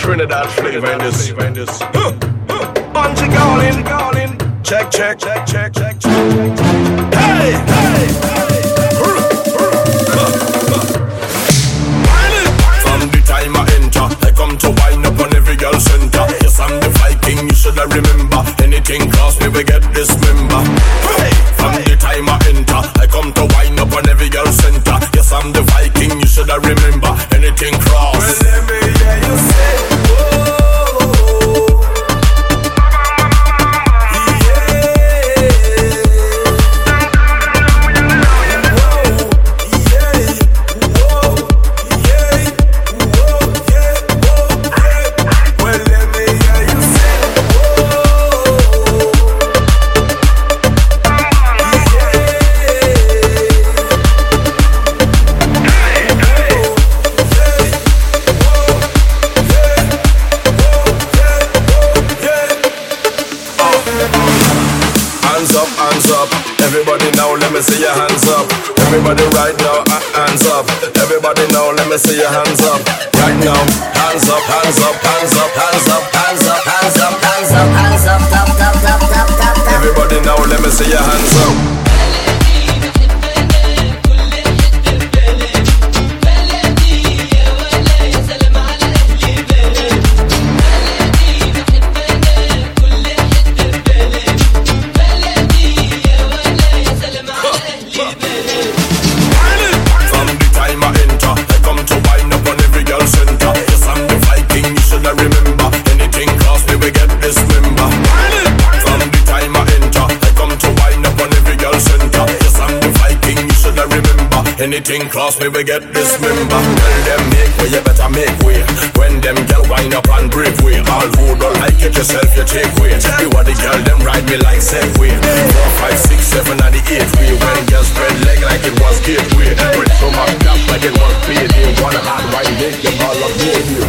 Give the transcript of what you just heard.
Trinidad flavor in this. Bungie calling. Check. Hey. From the time I enter, I come to wind up on every girl center. Yes, I'm the Viking, you should remember. Anything cross me, we get this member. Hey. From the time I enter, I come to wind up on every girl center. Yes, I'm the Viking, you should remember. Anything cross. Well, let me hear you say, whoa. Hands up, everybody now, let me see your hands up. Everybody right now, hands up. Everybody now, let me see your hands up. Right now, hands up, hands up, hands up, hands up, hands up, hands up, hands up, hands up, top. Everybody now, let me see your hands up. Anything cross me, we get this member. Tell them make way, you better make way. When them girl wind up and break way. All who don't like it yourself, you take way. You are the girl, them ride me like Segway. 4, 5, 6, 7 and the 8th way. When girls spread leg like it was gateway. With so much gap like it was paid. They want a hard ride, make them all up here.